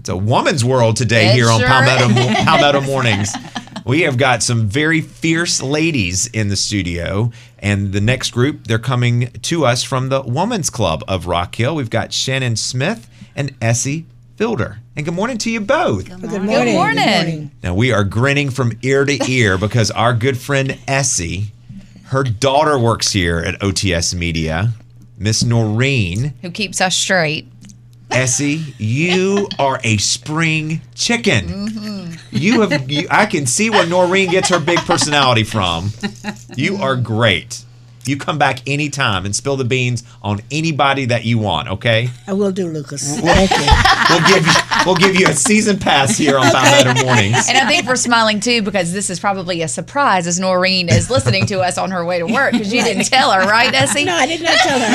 It's a woman's world today here on Palmetto Mornings. We have got some very fierce ladies in the studio. And the next group, they're coming to us from the Women's Club of Rock Hill. We've got Shannon Smith and Essie Fielder. And good morning to you both. Good morning. Good morning. Now, we are grinning from ear to ear because our good friend Essie, her daughter works here at OTS Media, Miss Noreen. Who keeps us straight. Essie, you are a spring chicken. Mm-hmm. I can see where Noreen gets her big personality from. You are great. You come back anytime and spill the beans on anybody that you want, okay? I will do, Lucas. Thank you. We'll give you a season pass here on Palmetto Mornings. And I think we're smiling too because this is probably a surprise as Noreen is listening to us on her way to work because you didn't tell her, right, Essie? No, I did not tell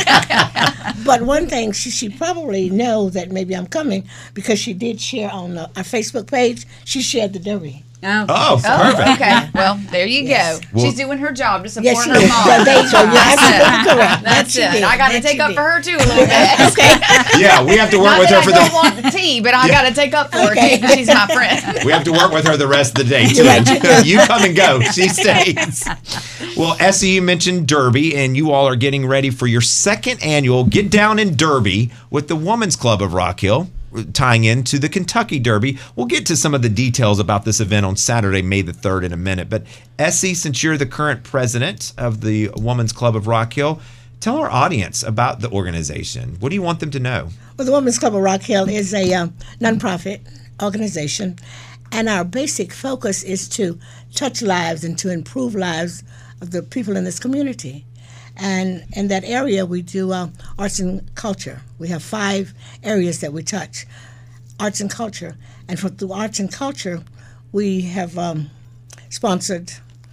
her. But one thing, she probably know that maybe I'm coming because she did share on our Facebook page. She shared the Derby. Oh, perfect. Okay. Well, there you go. Well, she's doing her job to support her is. mom. Yeah, there you go. You're absolutely correct. That's it. Did. I got to That take you up did. for her too a little bit. Okay. Yeah, we have to work Not with her that for I don't want the tea, but I got to take up for her too because she's my friend. We have to work with her the rest of the day, too. Right. You come and go. She stays. Well, Essie, you mentioned Derby, and you all are getting ready for your second annual Get Down in Derby with the Women's Club of Rock Hill, tying into the Kentucky Derby. We'll get to some of the details about this event on Saturday, May the 3rd in a minute. But Essie, since you're the current president of the Women's Club of Rock Hill, tell our audience about the organization. What do you want them to know? Well, the Women's Club of Rock Hill is a nonprofit organization, and our basic focus is to touch lives and to improve lives of the people in this community. And in that area, we do arts and culture. We have 5 areas that we touch, arts and culture. And through arts and culture, we have sponsored,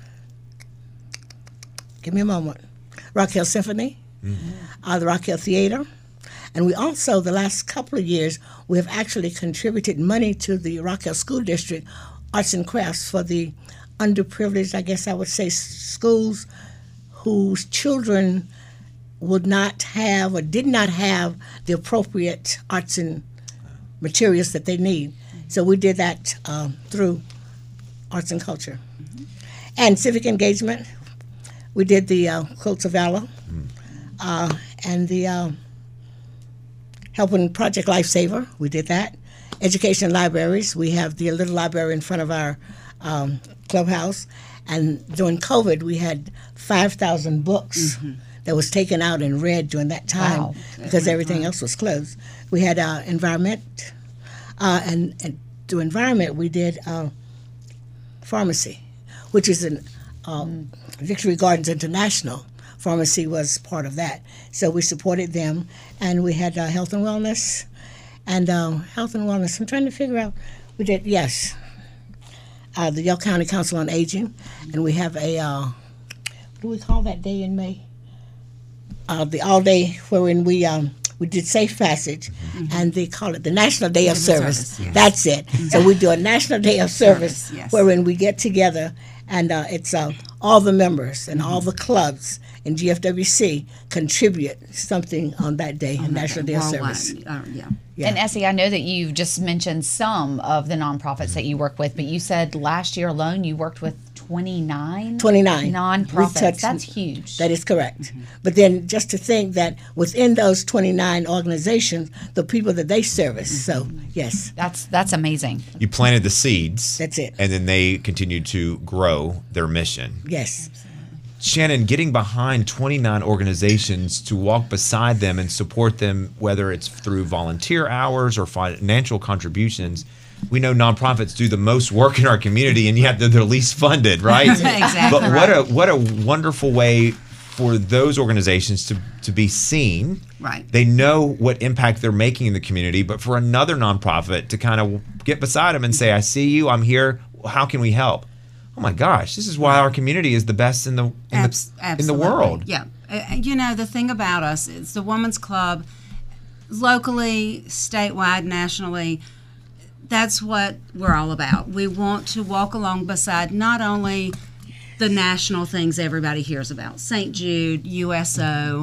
give me a moment, Rock Hill Symphony, the Rock Hill Theater. And we also, the last couple of years, we have actually contributed money to the Rock Hill School District Arts and Crafts for the underprivileged, I guess I would say, schools whose children would not have or did not have the appropriate arts and materials that they need. So we did that through arts and culture. And civic engagement, we did the Quilts of Valor and the Helping Project Lifesaver, we did that. Education libraries, we have the little library in front of our clubhouse. And during COVID, we had 5,000 books that was taken out and read during that time because everything else was closed. We had environment, and through environment, we did pharmacy, which is an Victory Gardens International. Pharmacy was part of that. So we supported them, and we had health and wellness. And health and wellness, I'm trying to figure out, we did, the Yell County Council on Aging, and we have a, what do we call that day in May? The all day wherein we did Safe Passage, and they call it the National Day of Service. Yes. That's it. So we do a National Day of Service, wherein we get together, and it's all the members and all the clubs in GFWC contribute something on that day, National Day of Service. Yeah. And Essie, I know that you've just mentioned some of the nonprofits that you work with, but you said last year alone you worked with 29 nonprofits. That's huge. That is correct. But then just to think that within those 29 organizations, the people that they service. So, yes. That's amazing. You planted the seeds. That's it. And then they continued to grow their mission. Yes. Shannon, getting behind 29 organizations to walk beside them and support them, whether it's through volunteer hours or financial contributions, we know nonprofits do the most work in our community, and yet they're the least funded, right? Exactly. But what a wonderful way for those organizations to be seen. Right. They know what impact they're making in the community, but for another nonprofit to kind of get beside them and say, I see you, I'm here, how can we help? Oh my gosh, this is why our community is the best in the world. Yeah. The thing about us is the Women's Club, locally, statewide, nationally, that's what we're all about. We want to walk along beside not only the national things everybody hears about, St. Jude, USO,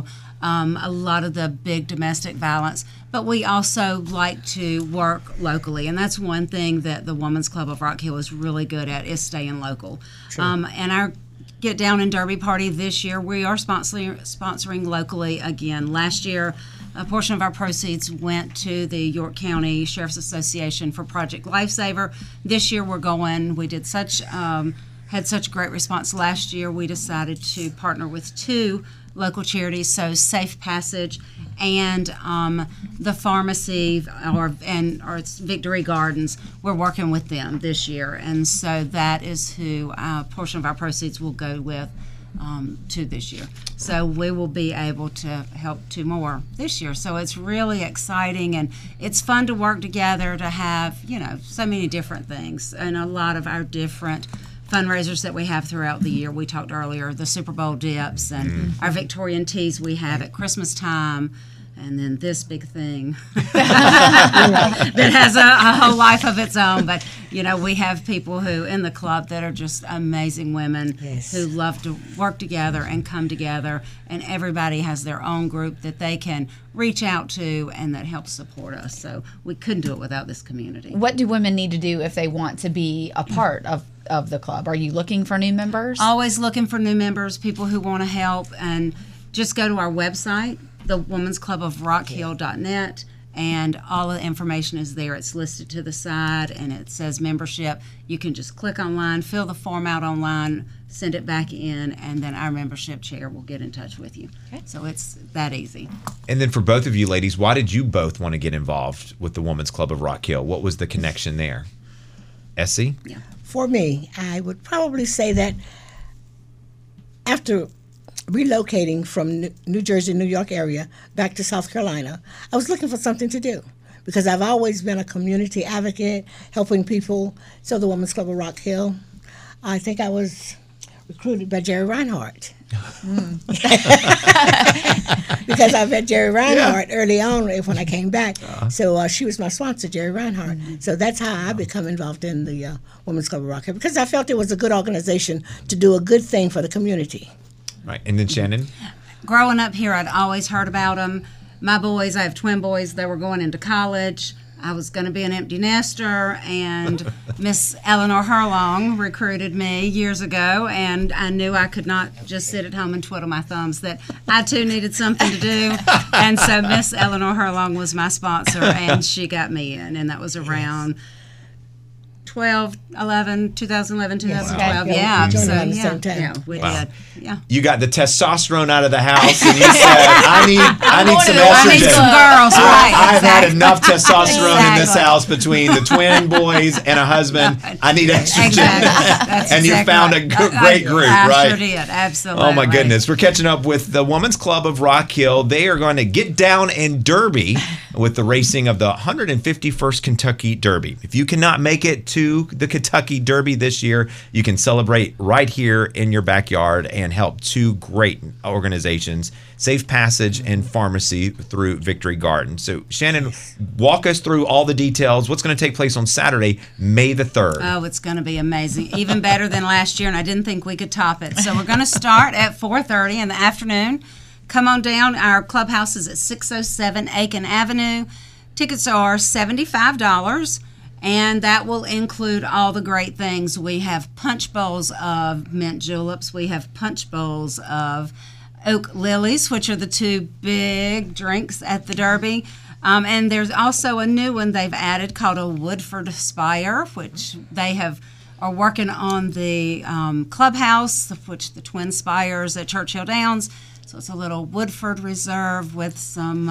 a lot of the big domestic violence. But we also like to work locally, and that's one thing that the Women's Club of Rock Hill is really good at, is staying local. And our Get Down and Derby party this year, we are sponsoring locally again. Last year, a portion of our proceeds went to the York County Sheriff's Association for Project Lifesaver. This year we did had such great response last year, we decided to partner with 2 local charities, so Safe Passage and the pharmacy, or it's Victory Gardens. We're working with them this year, and so that is who a portion of our proceeds will go with to this year. So we will be able to help 2 more this year. So it's really exciting, and it's fun to work together to have, so many different things, and a lot of our different fundraisers that we have throughout the year. We talked earlier, the Super Bowl dips and our Victorian teas we have at Christmas time, and then this big thing that has a whole life of its own. But, we have people who in the club that are just amazing women who love to work together and come together, and everybody has their own group that they can reach out to and that helps support us. So we couldn't do it without this community. What do women need to do if they want to be a part of the club? Are you looking for new members? Always looking for new members, people who want to help, and just go to our website, the Women's Club of Rockhill.net, and all the information is there. It's listed to the side, and it says membership. You can just click online, fill the form out online, send it back in, and then our membership chair will get in touch with you. Okay. So it's that easy. And then for both of you ladies, why did you both want to get involved with the Women's Club of Rock Hill? What was the connection there? Essie? Yeah. For me, I would probably say that after relocating from New Jersey, New York area back to South Carolina, I was looking for something to do because I've always been a community advocate, helping people. So the Women's Club of Rock Hill, I think I was recruited by Jerry Reinhardt. Because I met Jerry Reinhardt early on when I came back. So she was my sponsor, Jerry Reinhardt. So that's how I become involved in the Women's Club of Rock Hill, because I felt it was a good organization to do a good thing for the community. Right. And then Shannon? Growing up here, I'd always heard about them. My boys, I have twin boys, they were going into college. I was going to be an empty nester, and Miss Eleanor Herlong recruited me years ago, and I knew I could not just sit at home and twiddle my thumbs, that I too needed something to do. And so Miss Eleanor Herlong was my sponsor, and she got me in, and that was around 2011, 2012. Yeah. So we did. Yeah. You got the testosterone out of the house, and you said, I need some estrogen. I need some girls, right. I've had enough testosterone in this house between the twin boys and a husband. I need estrogen. Exactly. And you found a great group, I right? Sure did, absolutely. Oh my goodness. We're catching up with the Women's Club of Rock Hill. They are going to get down in Derby with the racing of the 151st Kentucky Derby. If you cannot make it to the Kentucky Derby this year, you can celebrate right here in your backyard and help 2 great organizations, Safe Passage and Pharmacy, through Victory Garden. So Shannon, walk us through all the details. What's going to take place on Saturday, May the 3rd? Oh, it's going to be amazing. Even better than last year, and I didn't think we could top it. So we're going to start at 4:30 in the afternoon. Come on down. Our clubhouse is at 607 Aiken Avenue. Tickets are $75. And that will include all the great things. We have punch bowls of mint juleps. We have punch bowls of oak lilies, which are the 2 big drinks at the Derby. And there's also a new one they've added called a Woodford Spire, which they are working on the clubhouse, which the twin spires at Churchill Downs. So it's a little Woodford Reserve with some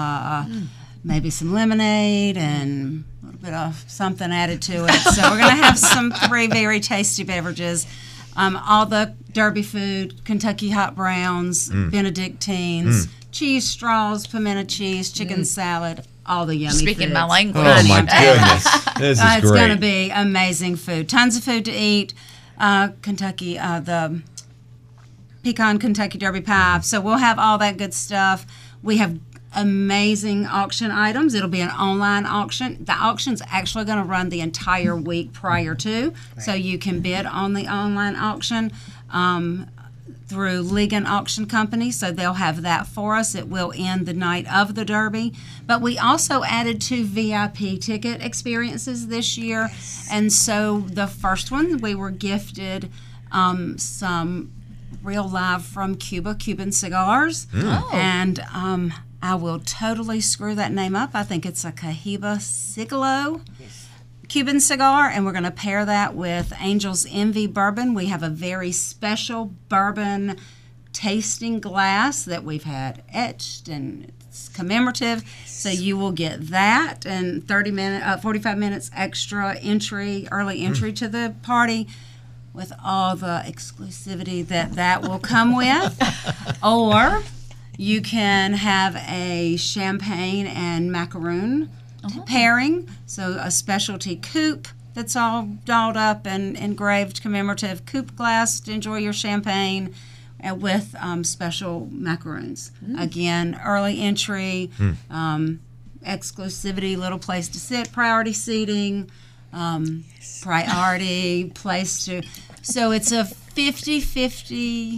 maybe some lemonade and a little bit of something added to it. So we're going to have some 3 very tasty beverages. All the Derby food, Kentucky hot browns, Benedictines, cheese straws, pimento cheese, chicken salad, all the yummy Speaking foods. my language. Oh, my goodness. This is great. It's going to be amazing food. Tons of food to eat. Kentucky, the pecan Kentucky Derby pie. So we'll have all that good stuff. We have amazing auction items. It'll be an online auction. The auction's actually going to run the entire week prior to, so you can bid on the online auction. through Ligon Auction Company, so they'll have that for us. It will end the night of the Derby. But we also added 2 VIP ticket experiences this year. And so the first one, we were gifted some real live from Cuba, Cuban cigars. And I will totally screw that name up. I think it's a Cohiba Siglo. Cuban cigar, and we're going to pair that with Angel's Envy bourbon. We have a very special bourbon tasting glass that we've had etched, and it's commemorative. So you will get that and 45 minutes extra early entry to the party, with all the exclusivity that will come with. Or you can have a champagne and macaroon pairing, so a specialty coupe that's all dolled up and engraved commemorative coupe glass to enjoy your champagne, with special macaroons. Again, early entry, exclusivity, little place to sit, priority seating, priority place to. So it's a 50-50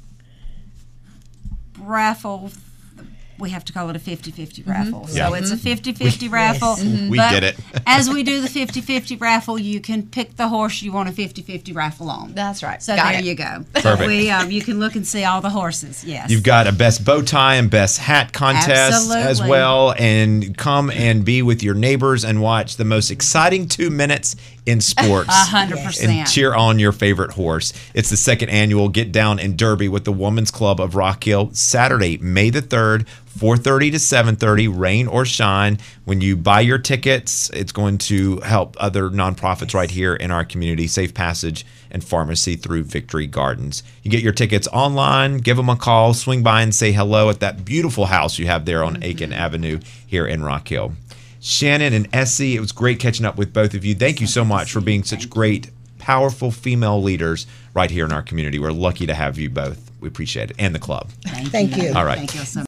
raffle. We have to call it a 50-50 raffle. So it's a 50-50 raffle. We did it. As we do the 50-50 raffle, you can pick the horse you want a 50-50 raffle on. That's right. So Got there it. you go. Perfect. You can look and see all the horses. Yes. You've got a best bow tie and best hat contest as Absolutely. well. And come and be with your neighbors and watch the most exciting 2 minutes in sports. 100%. And cheer on your favorite horse. It's the second annual Get Down in Derby with the Women's Club of Rock Hill, Saturday, May the 3rd, 4:30 to 7:30, rain or shine. When you buy your tickets, it's going to help other nonprofits right here in our community, Safe Passage and Pharmacy through Victory Gardens. You get your tickets online, give them a call, swing by and say hello at that beautiful house you have there on Aiken Avenue here in Rock Hill. Shannon and Essie, it was great catching up with both of you. Thank you so much for being such great, powerful female leaders right here in our community. We're lucky to have you both. We appreciate it. And the club. Thank you. All right. Thank you so much.